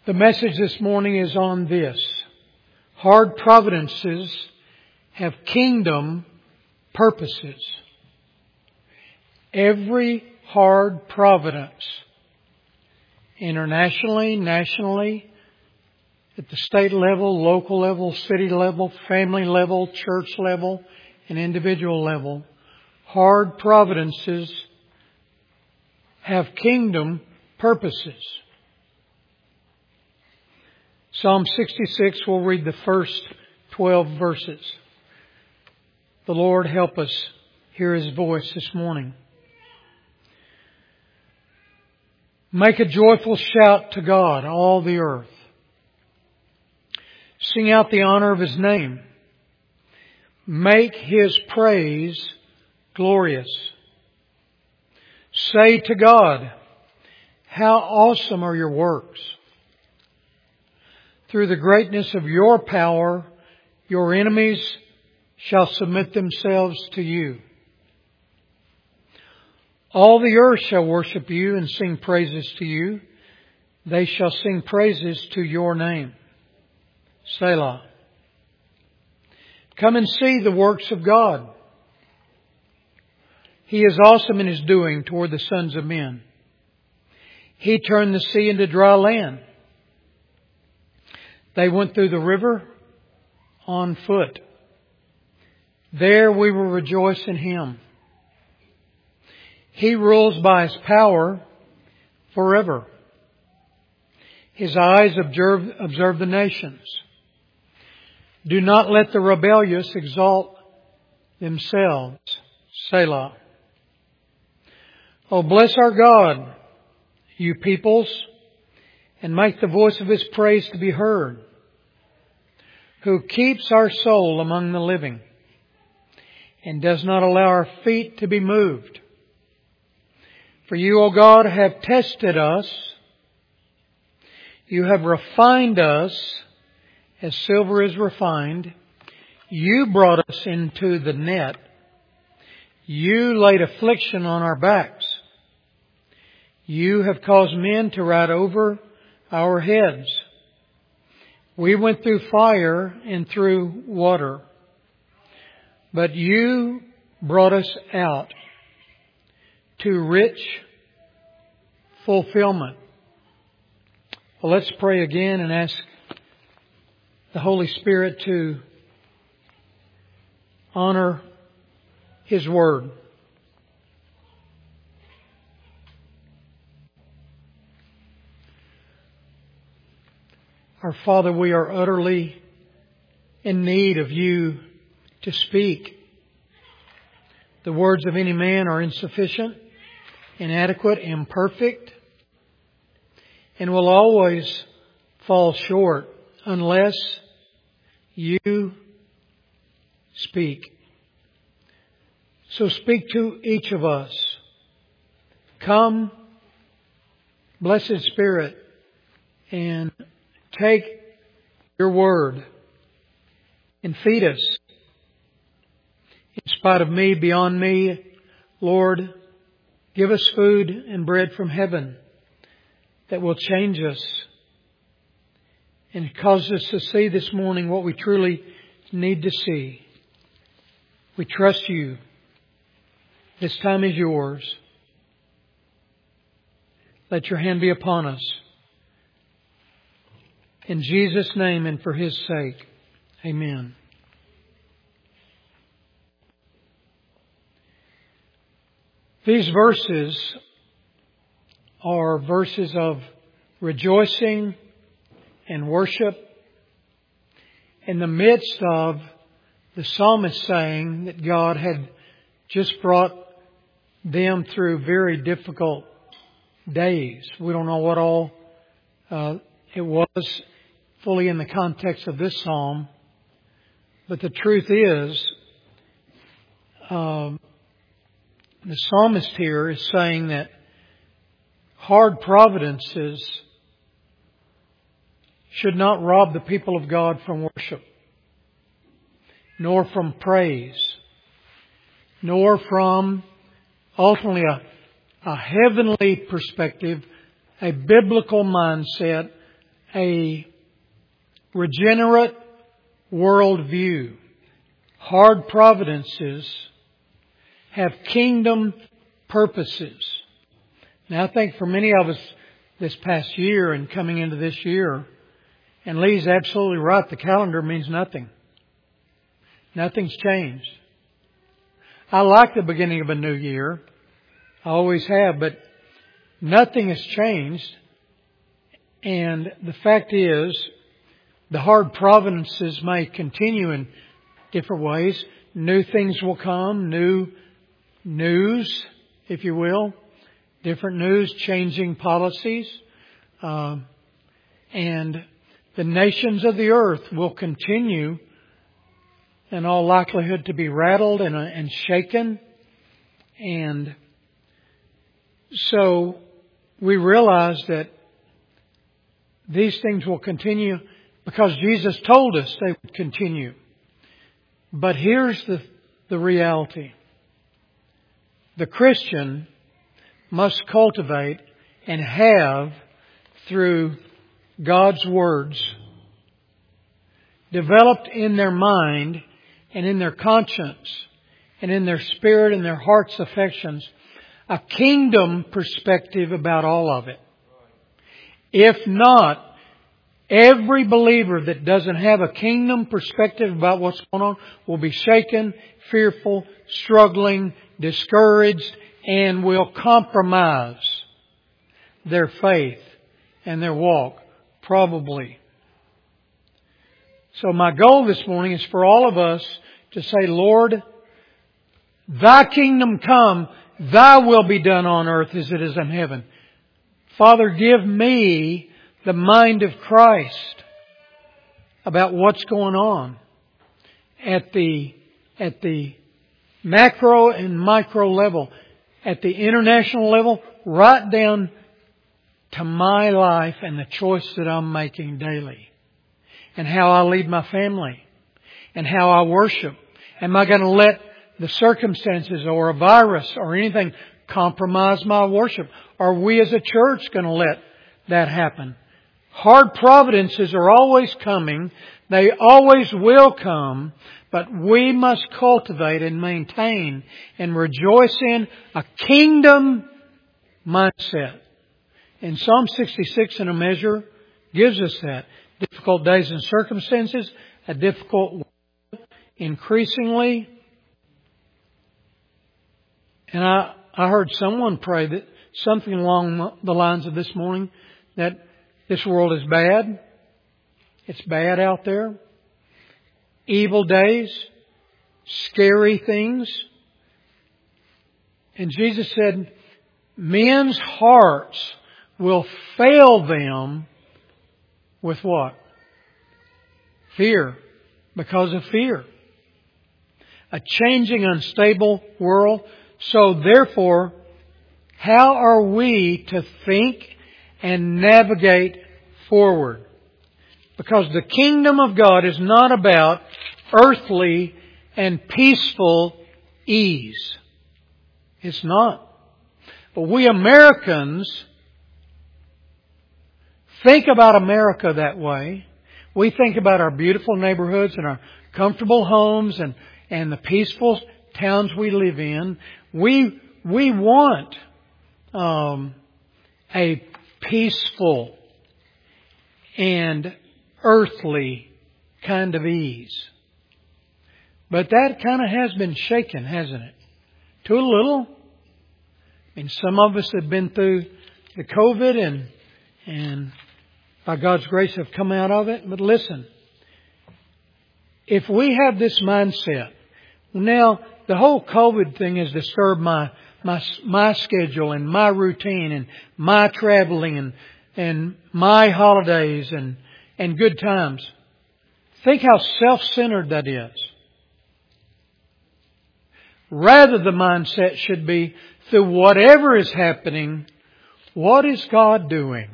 The message this morning is on this. Hard providences have kingdom purposes. Every hard providence, internationally, nationally, at the state level, local level, city level, family level, church level, and individual level, hard providences have kingdom purposes. Psalm 66, we'll read the first 12 verses. The Lord help us hear His voice this morning. Make a joyful shout to God, all the earth. Sing out the honor of His name. Make His praise glorious. Say to God, how awesome are your works. Through the greatness of your power, your enemies shall submit themselves to you. All the earth shall worship you and sing praises to you. They shall sing praises to your name. Selah. Come and see the works of God. He is awesome in His doing toward the sons of men. He turned the sea into dry land. They went through the river on foot. There we will rejoice in Him. He rules by His power forever. His eyes observe the nations. Do not let the rebellious exalt themselves. Selah. Oh, bless our God, you peoples, and make the voice of His praise to be heard, who keeps our soul among the living and does not allow our feet to be moved. For you, O God, have tested us. You have refined us as silver is refined. You brought us into the net. You laid affliction on our backs. You have caused men to ride over our heads. We went through fire and through water, but you brought us out to rich fulfillment. Well, let's pray again and ask the Holy Spirit to honor His Word. Our Father, we are utterly in need of You to speak. The words of any man are insufficient, inadequate, imperfect, and will always fall short unless You speak. So speak to each of us. Come, Blessed Spirit, and take Your Word and feed us. In spite of me, beyond me, Lord, give us food and bread from heaven that will change us and cause us to see this morning what we truly need to see. We trust You. This time is Yours. Let Your hand be upon us. In Jesus' name and for His sake. Amen. These verses are verses of rejoicing and worship in the midst of the psalmist saying that God had just brought them through very difficult days. We don't know what all it was fully in the context of this psalm. But the truth is, the psalmist here is saying that hard providences should not rob the people of God from worship, nor from praise, nor from ultimately a heavenly perspective, a biblical mindset, a regenerate worldview. Hard providences have kingdom purposes. Now I think for many of us this past year and coming into this year, and Lee's absolutely right, the calendar means nothing. Nothing's changed. I like the beginning of a new year. I always have, but nothing has changed. And the fact is, the hard providences may continue in different ways. New things will come, new news, if you will. Different news, changing policies. And the nations of the earth will continue, in all likelihood, to be rattled and shaken. And so we realize that these things will continue because Jesus told us they would continue. But here's the reality. The Christian must cultivate and have, through God's words, developed in their mind and in their conscience and in their spirit and their heart's affections, a kingdom perspective about all of it. If not, every believer that doesn't have a kingdom perspective about what's going on will be shaken, fearful, struggling, discouraged, and will compromise their faith and their walk, probably. So my goal this morning is for all of us to say, Lord, Thy kingdom come, Thy will be done on earth as it is in heaven. Father, give me the mind of Christ about what's going on at the macro and micro level, at the international level, right down to my life and the choice that I'm making daily, and how I lead my family, and how I worship. Am I going to let the circumstances or a virus or anything compromise my worship? Are we as a church going to let that happen? Hard providences are always coming. They always will come. But we must cultivate and maintain and rejoice in a kingdom mindset. And Psalm 66 in a measure gives us that. Difficult days and circumstances, a difficult world, increasingly. And I heard someone pray that something along the lines of this morning, that this world is bad. It's bad out there. Evil days. Scary things. And Jesus said, men's hearts will fail them with what? Fear. Because of fear. A changing, unstable world. So therefore, how are we to think and navigate forward? Because the kingdom of God is not about earthly and peaceful ease. It's not. But we Americans think about America that way. We think about our beautiful neighborhoods and our comfortable homes and the peaceful towns we live in. We want a peaceful and earthly kind of ease. But that kind of has been shaken, hasn't it? To a little. I mean, some of us have been through the COVID and by God's grace have come out of it. But listen, if we have this mindset, now the whole COVID thing has disturbed my schedule and my routine and my traveling and my holidays and good times. Think how self-centered that is. Rather, the mindset should be, through whatever is happening, what is God doing?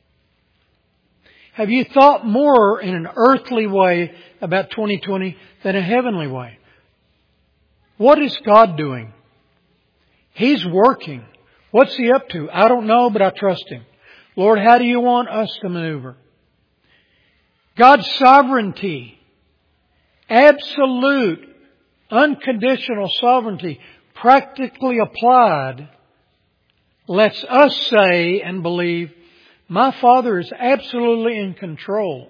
Have you thought more in an earthly way about 2020 than a heavenly way? What is God doing? He's working. What's He up to? I don't know, but I trust Him. Lord, how do you want us to maneuver? God's sovereignty, absolute, unconditional sovereignty, practically applied, lets us say and believe, my Father is absolutely in control.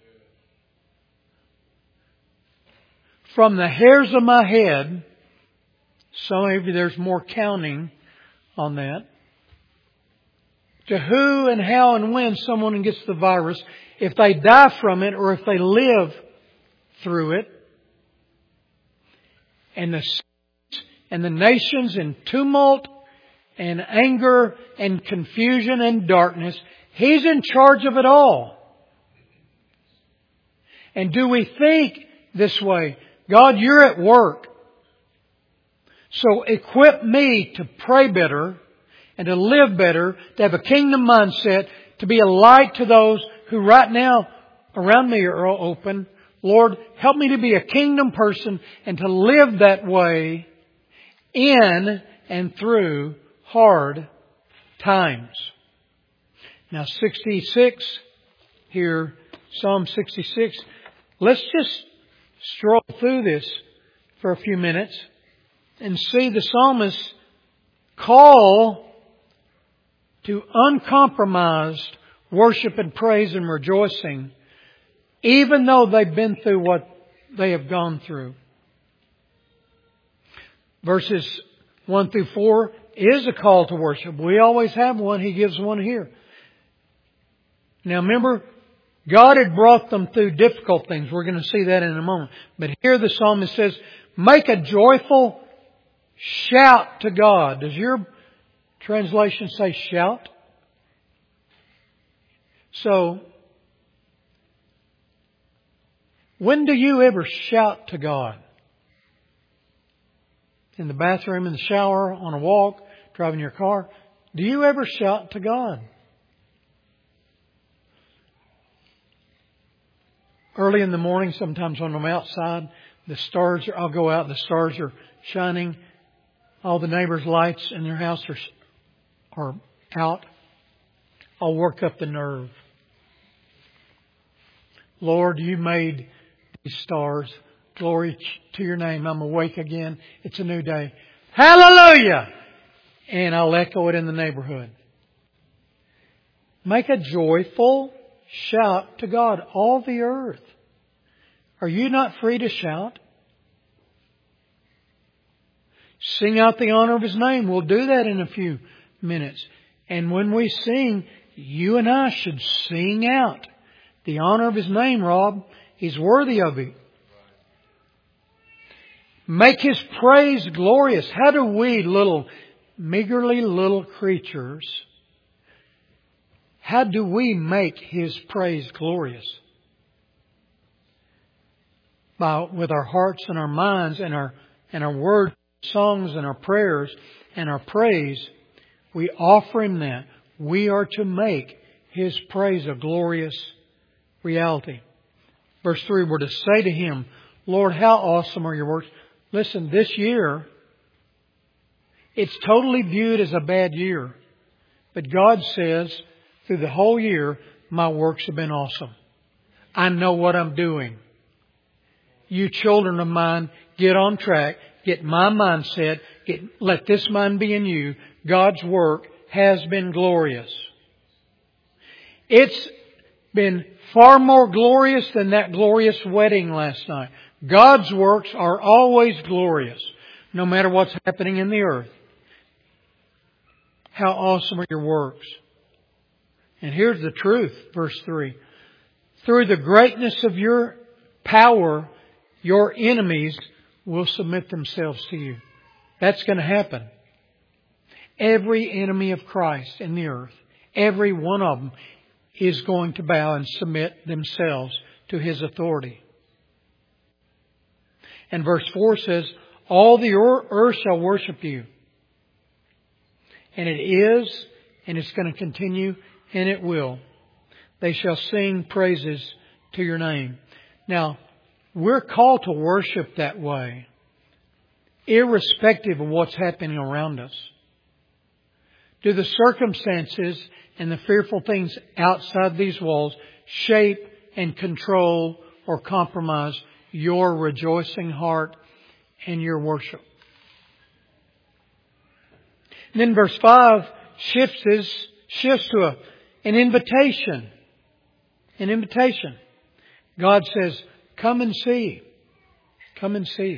From the hairs of my head, some of you there's more counting on that, to who and how and when someone gets the virus, if they die from it or if they live through it, and the nations in tumult and anger and confusion and darkness, He's in charge of it all. And do we think this way? God, You're at work. So equip me to pray better and to live better, to have a kingdom mindset, to be a light to those who right now around me are open. Lord, help me to be a kingdom person and to live that way in and through hard times. Now 66 here, Psalm 66. Let's just stroll through this for a few minutes and see the psalmist's call to uncompromised worship and praise and rejoicing, even though they've been through what they have gone through. Verses 1 through 4 is a call to worship. We always have one. He gives one here. Now remember, God had brought them through difficult things. We're going to see that in a moment. But here the psalmist says, make a joyful shout to God. Does your translation say shout? So, when do you ever shout to God? In the bathroom, in the shower, on a walk, driving your car? Do you ever shout to God? Early in the morning, sometimes when I'm outside, I'll go out, the stars are shining. All the neighbors' lights in their house are out. I'll work up the nerve. Lord, You made these stars. Glory to Your name. I'm awake again. It's a new day. Hallelujah! And I'll echo it in the neighborhood. Make a joyful shout to God, all the earth. Are you not free to shout? Sing out the honor of His name. We'll do that in a few minutes. And when we sing, you and I should sing out the honor of His name, Rob. He's worthy of it. Make His praise glorious. How do we, meagerly little creatures, how do we make His praise glorious? With our hearts and our minds and our words, songs and our prayers and our praise, we offer Him that. We are to make His praise a glorious reality. Verse 3, we're to say to Him, Lord, how awesome are Your works. Listen, this year, it's totally viewed as a bad year. But God says, through the whole year, my works have been awesome. I know what I'm doing. You children of mine, get on track. Get my mindset. Let this mind be in you. God's work has been glorious. It's been far more glorious than that glorious wedding last night. God's works are always glorious, no matter what's happening in the earth. How awesome are Your works. And here's the truth, verse 3. Through the greatness of Your power, your enemies will submit themselves to You. That's going to happen. Every enemy of Christ in the earth, every one of them is going to bow and submit themselves to His authority. And verse 4 says, all the earth shall worship You. And it is, and it's going to continue, and it will. They shall sing praises to Your name. Now, we're called to worship that way, irrespective of what's happening around us. Do the circumstances and the fearful things outside these walls shape and control or compromise your rejoicing heart and your worship. And then verse 5 shifts to an invitation. An invitation. God says, come and see. Come and see.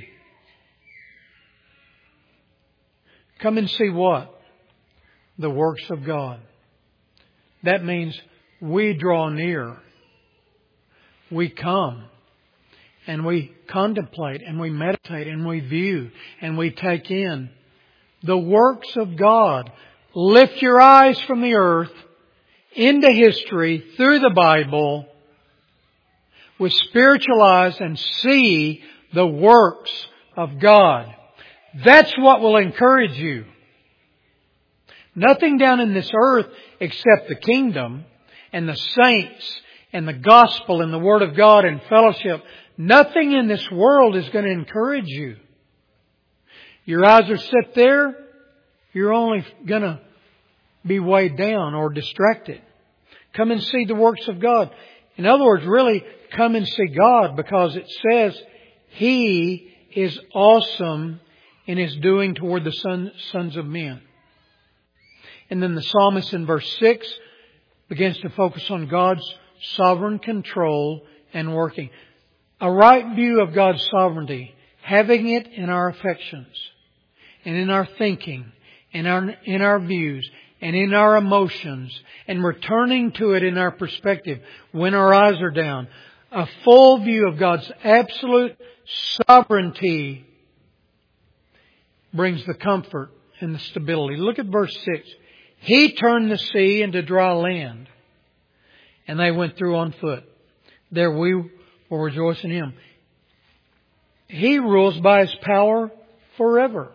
Come and see what? The works of God. That means we draw near. We come. And we contemplate and we meditate and we view and we take in the works of God. Lift your eyes from the earth into history through the Bible with spiritual eyes and see the works of God. That's what will encourage you. Nothing down in this earth except the kingdom and the saints and the gospel and the Word of God and fellowship. Nothing in this world is going to encourage you. Your eyes are set there, you're only going to be weighed down or distracted. Come and see the works of God. In other words, really, come and see God, because it says He is awesome in His doing toward the sons of men. And then the psalmist in verse 6 begins to focus on God's sovereign control and working. A right view of God's sovereignty, having it in our affections and in our thinking and in our views and in our emotions, and returning to it in our perspective when our eyes are down. A full view of God's absolute sovereignty brings the comfort and the stability. Look at verse 6. He turned the sea into dry land, and they went through on foot. There we will rejoice in Him. He rules by His power forever.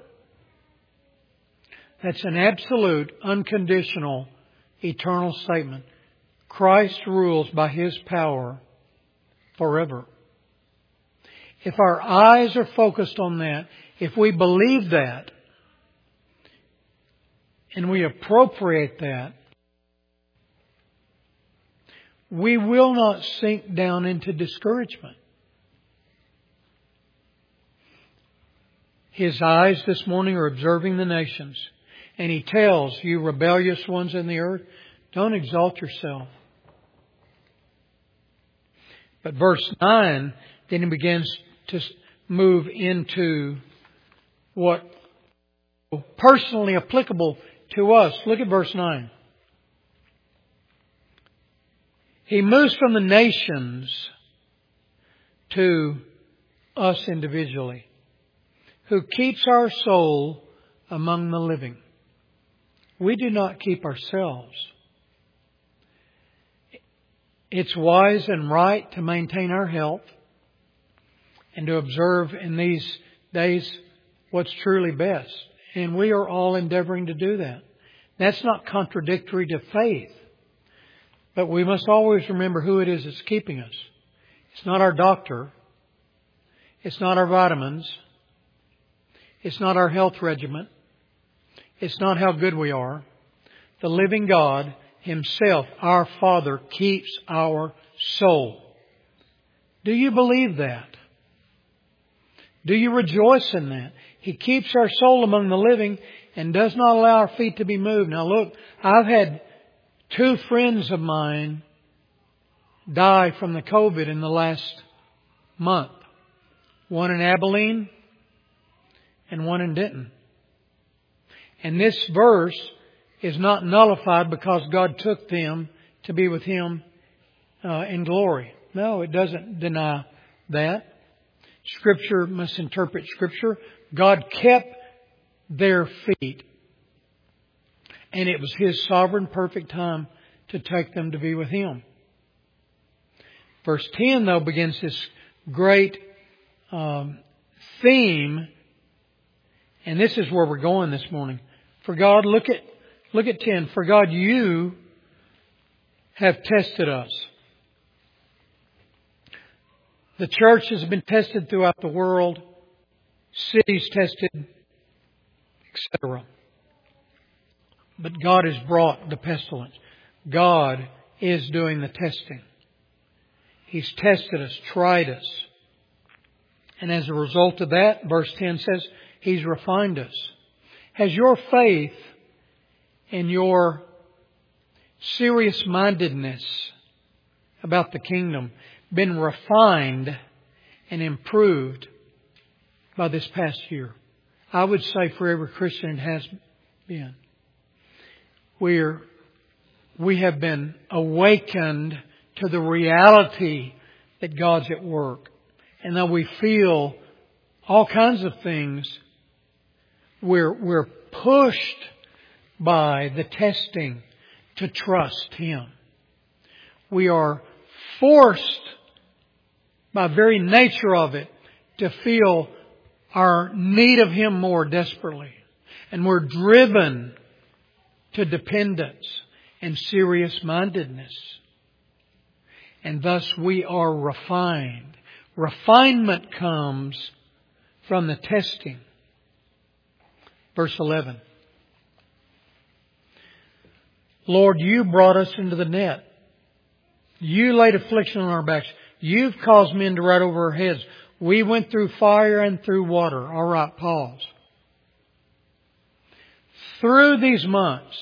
That's an absolute, unconditional, eternal statement. Christ rules by His power forever. If our eyes are focused on that, if we believe that, and we appropriate that, we will not sink down into discouragement. His eyes this morning are observing the nations. And He tells you rebellious ones in the earth, don't exalt yourself. But verse 9, then He begins to move into what personally applicable to us. Look at verse 9. He moves from the nations to us individually, who keeps our soul among the living. We do not keep ourselves. It's wise and right to maintain our health and to observe in these days what's truly best. And we are all endeavoring to do that. That's not contradictory to faith. But we must always remember who it is that's keeping us. It's not our doctor. It's not our vitamins. It's not our health regimen. It's not how good we are. The living God Himself, our Father, keeps our soul. Do you believe that? Do you rejoice in that? He keeps our soul among the living and does not allow our feet to be moved. Now look, I've had 2 friends of mine die from the COVID in the last month. One in Abilene and one in Denton. And this verse is not nullified because God took them to be with Him in glory. No, it doesn't deny that. Scripture must interpret Scripture. God kept their feet. And it was His sovereign perfect time to take them to be with Him. Verse 10, though, begins this great theme. And this is where we're going this morning. For God, look at 10. For God, You have tested us. The church has been tested throughout the world. Cities tested, etc. But God has brought the pestilence. God is doing the testing. He's tested us, tried us. And as a result of that, verse 10 says, He's refined us. Has your faith and your serious-mindedness about the kingdom been refined and improved by this past year? I would say for every Christian it has been. We have been awakened to the reality that God's at work. And though we feel all kinds of things, we're pushed by the testing to trust Him. We are forced by very nature of it to feel our need of Him more desperately. And we're driven to dependence and serious-mindedness. And thus we are refined. Refinement comes from the testing. Verse 11. Lord, You brought us into the net. You laid affliction on our backs. You've caused men to ride over our heads. We went through fire and through water. All right, pause. Through these months,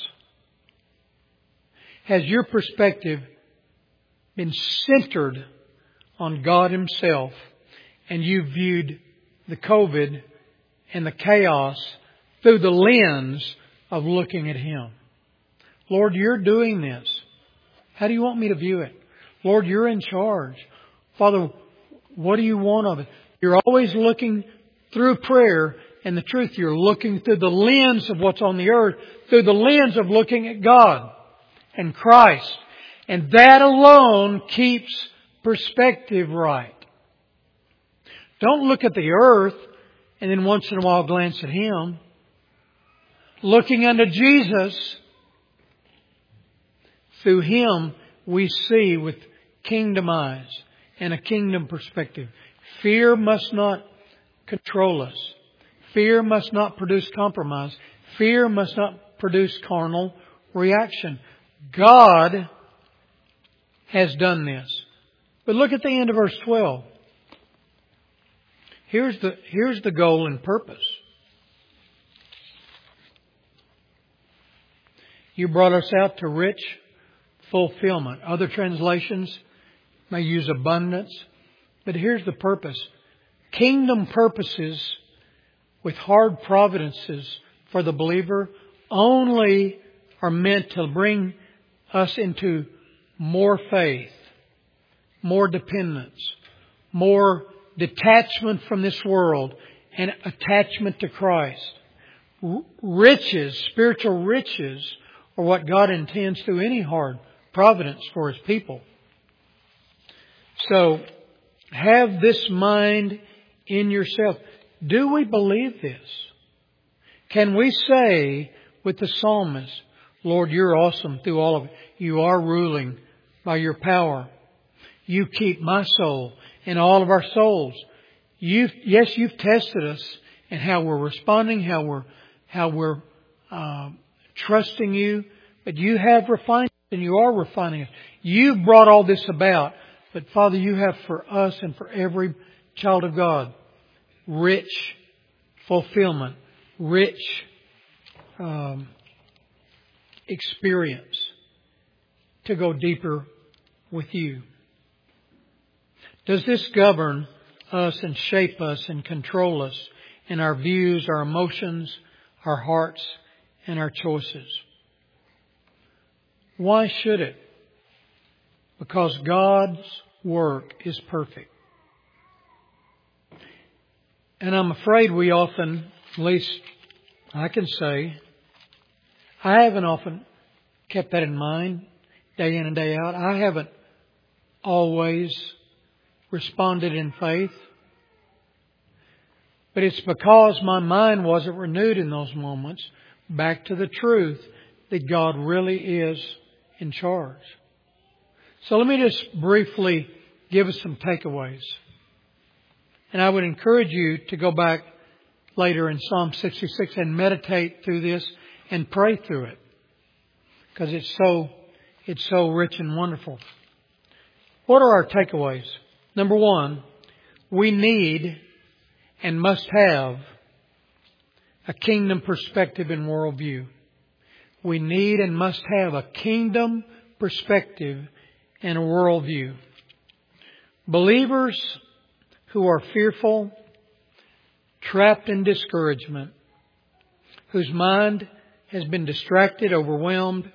has your perspective been centered on God Himself, and you viewed the COVID and the chaos through the lens of looking at Him? Lord, You're doing this. How do You want me to view it? Lord, You're in charge. Father, what do You want of it? You're always looking through prayer, and the truth, you're looking through the lens of what's on the earth, through the lens of looking at God and Christ. And that alone keeps perspective right. Don't look at the earth and then once in a while glance at Him. Looking unto Jesus, through Him we see with kingdom eyes and a kingdom perspective. Fear must not control us. Fear must not produce compromise. Fear must not produce carnal reaction. God has done this. But look at the end of verse 12. Here's the goal and purpose. You brought us out to rich fulfillment. Other translations may use abundance. But here's the purpose. Kingdom purposes with hard providences for the believer only are meant to bring us into more faith, more dependence, more detachment from this world and attachment to Christ. Riches, spiritual riches, are what God intends through any hard providence for His people. So, have this mind in yourself. Do we believe this? Can we say with the psalmist, Lord, You're awesome through all of it. You are ruling by Your power. You keep my soul and all of our souls. You've tested us and how we're responding, how we're trusting You. But You have refined us and You are refining us. You've brought all this about. But Father, You have for us and for every child of God rich fulfillment, rich experience to go deeper with You. Does this govern us and shape us and control us in our views, our emotions, our hearts, and our choices? Why should it? Because God's work is perfect. And I'm afraid we often, at least I can say, I haven't often kept that in mind day in and day out. I haven't always responded in faith. But it's because my mind wasn't renewed in those moments back to the truth that God really is in charge. So let me just briefly give us some takeaways. And I would encourage you to go back later in Psalm 66 and meditate through this and pray through it. Because it's so rich and wonderful. What are our takeaways? Number one, we need and must have a kingdom perspective and worldview. We need and must have a kingdom perspective and a worldview. Believers who are fearful, trapped in discouragement, whose mind has been distracted, overwhelmed,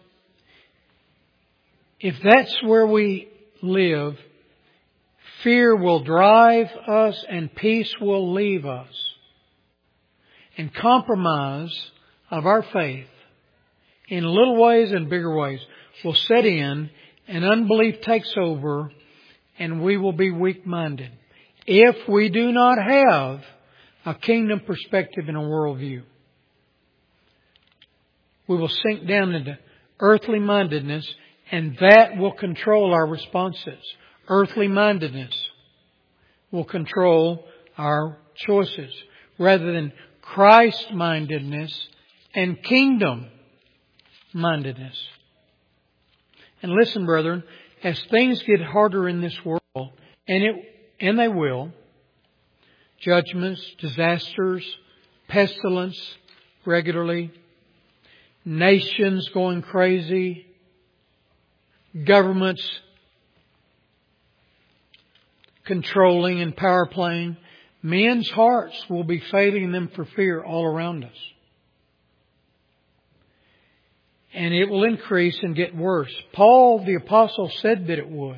if that's where we live, fear will drive us and peace will leave us. And compromise of our faith in little ways and bigger ways will set in, and unbelief takes over, and we will be weak-minded if we do not have a kingdom perspective and a worldview. We will sink down into earthly mindedness, and that will control our responses. Earthly mindedness will control our choices rather than Christ-mindedness and kingdom-mindedness. And listen, brethren, as things get harder in this world, and they will, judgments, disasters, pestilence regularly, nations going crazy, governments controlling and power playing, men's hearts will be failing them for fear all around us. And it will increase and get worse. Paul the Apostle said that it would.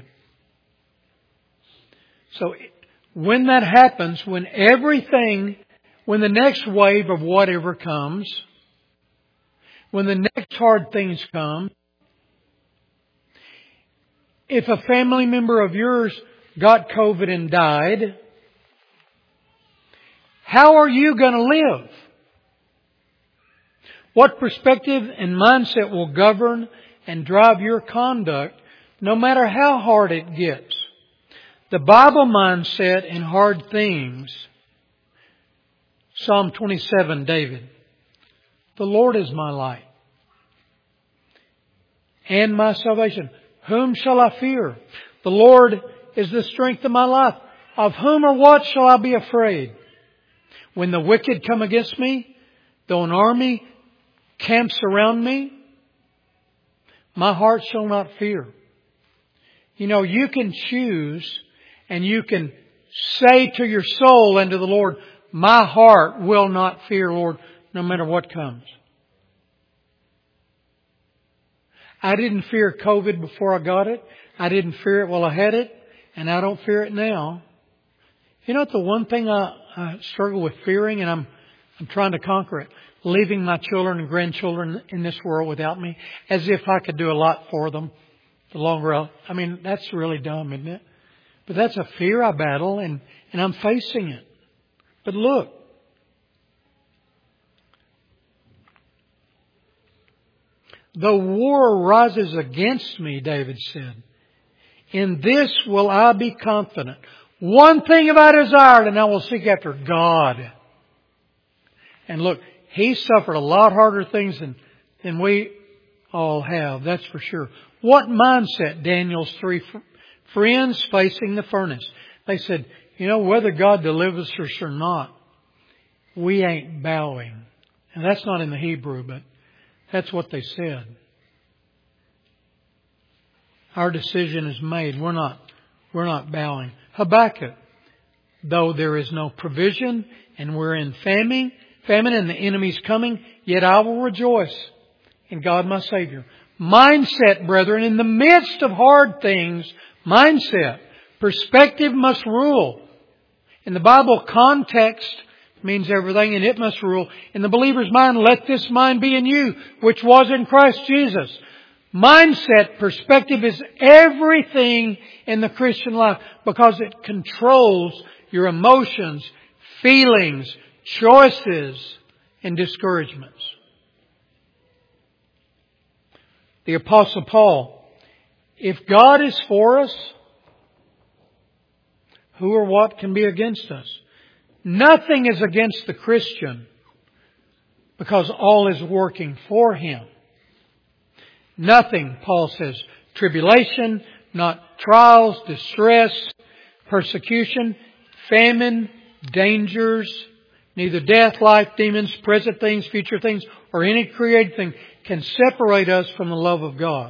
So when that happens, when the next wave of whatever comes, when the next hard things come, if a family member of yours got COVID and died, how are you going to live? What perspective and mindset will govern and drive your conduct no matter how hard it gets? The Bible mindset in hard things. Psalm 27, David. The Lord is my light and my salvation. Whom shall I fear? The Lord is the strength of my life. Of whom or what shall I be afraid? When the wicked come against me, though an army camps around me, my heart shall not fear. You know, you can choose and you can say to your soul and to the Lord, my heart will not fear, Lord, no matter what comes. I didn't fear COVID before I got it. I didn't fear it while I had it. And I don't fear it now. You know what the one thing I struggle with fearing, and I'm trying to conquer it? Leaving my children and grandchildren in this world without me, as if I could do a lot for them. The longer that's really dumb, isn't it? But that's a fear I battle, and I'm facing it. But look, the war rises against me, David said. In this will I be confident. One thing have I desired, and I will seek after God. And look, he suffered a lot harder things than we all have, that's for sure. What mindset? Daniel's three friends facing the furnace. They said, you know, whether God delivers us or not, we ain't bowing. And that's not in the Hebrew, but that's what they said. Our decision is made. We're not bowing. Habakkuk, though there is no provision and we're in famine and the enemy's coming, yet I will rejoice in God my Savior. Mindset, brethren, in the midst of hard things, mindset, perspective must rule. In the Bible, context means everything, and it must rule. In the believer's mind, let this mind be in you, which was in Christ Jesus. Mindset, perspective is everything in the Christian life because it controls your emotions, feelings, choices, and discouragements. The Apostle Paul, if God is for us, who or what can be against us? Nothing is against the Christian because all is working for him. Nothing, Paul says, tribulation, not trials, distress, persecution, famine, dangers, neither death, life, demons, present things, future things, or any created thing can separate us from the love of God.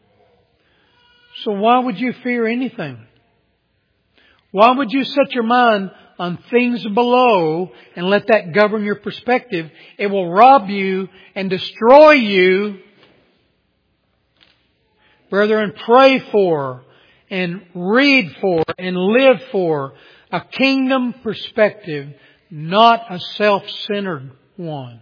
So why would you fear anything? Why would you set your mind on things below and let that govern your perspective? It will rob you and destroy you. Brethren, pray for and read for and live for a kingdom perspective, not a self-centered one.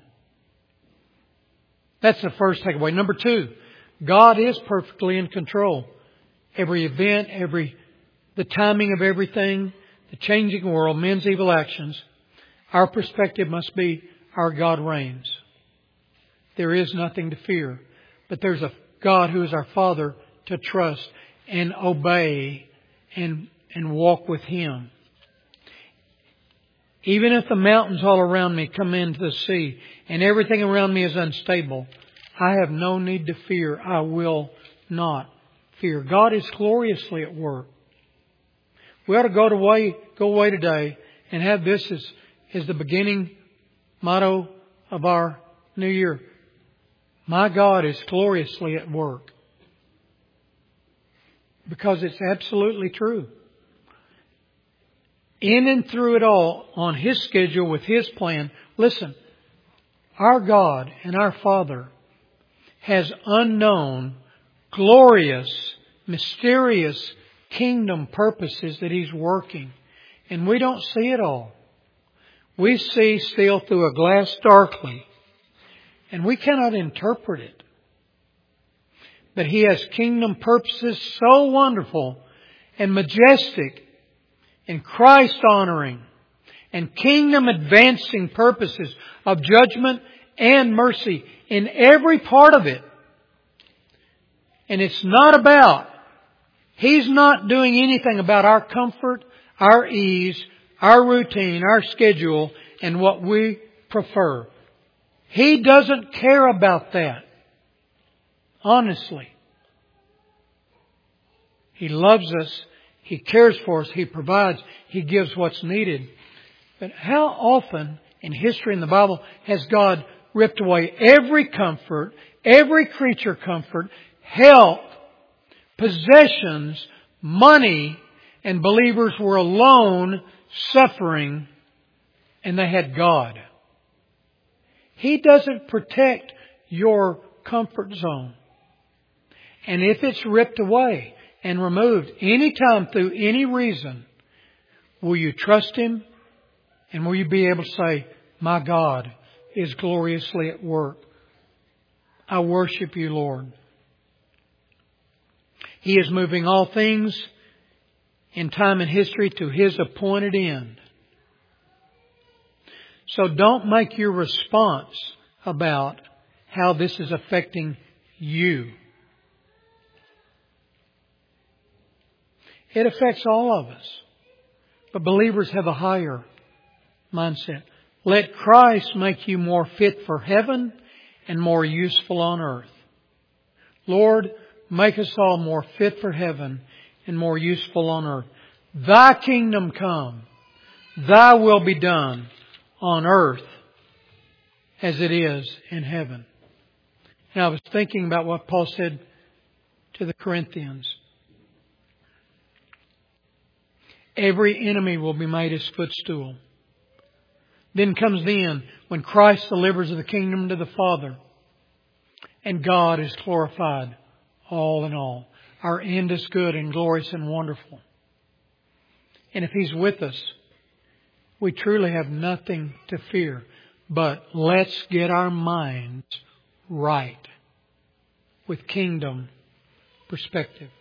That's the first takeaway. Number 2, God is perfectly in control. Every event, the timing of everything, the changing world, men's evil actions. Our perspective must be our God reigns. There is nothing to fear. But there's a God who is our Father to trust and obey and walk with Him. Even if the mountains all around me come into the sea and everything around me is unstable, I have no need to fear. I will not fear. God is gloriously at work. We ought to go away today and have this as the beginning motto of our new year. My God is gloriously at work. Because it's absolutely true. In and through it all, on His schedule, with His plan. Listen, our God and our Father has unknown, glorious, mysterious kingdom purposes that He's working. And we don't see it all. We see still through a glass darkly. And we cannot interpret it. But He has kingdom purposes so wonderful and majestic and Christ-honoring and kingdom-advancing purposes of judgment and mercy in every part of it. And it's not about, He's not doing anything about our comfort, our ease, our routine, our schedule, and what we prefer. He doesn't care about that. Honestly. He loves us. He cares for us. He provides. He gives what's needed. But how often in history in the Bible has God ripped away every comfort, every creature comfort, health, possessions, money, and believers were alone, suffering, and they had God. He doesn't protect your comfort zone. And if it's ripped away and removed anytime through any reason, will you trust Him? And will you be able to say, my God is gloriously at work. I worship You, Lord. He is moving all things in time and history to His appointed end. So don't make your response about how this is affecting you. It affects all of us. But believers have a higher mindset. Let Christ make you more fit for heaven and more useful on earth. Lord, make us all more fit for heaven and more useful on earth. Thy kingdom come. Thy will be done on earth as it is in heaven. And I was thinking about what Paul said to the Corinthians. Every enemy will be made his footstool. Then comes the end when Christ delivers the kingdom to the Father and God is glorified all in all. Our end is good and glorious and wonderful. And if He's with us, we truly have nothing to fear. But let's get our minds right with kingdom perspective.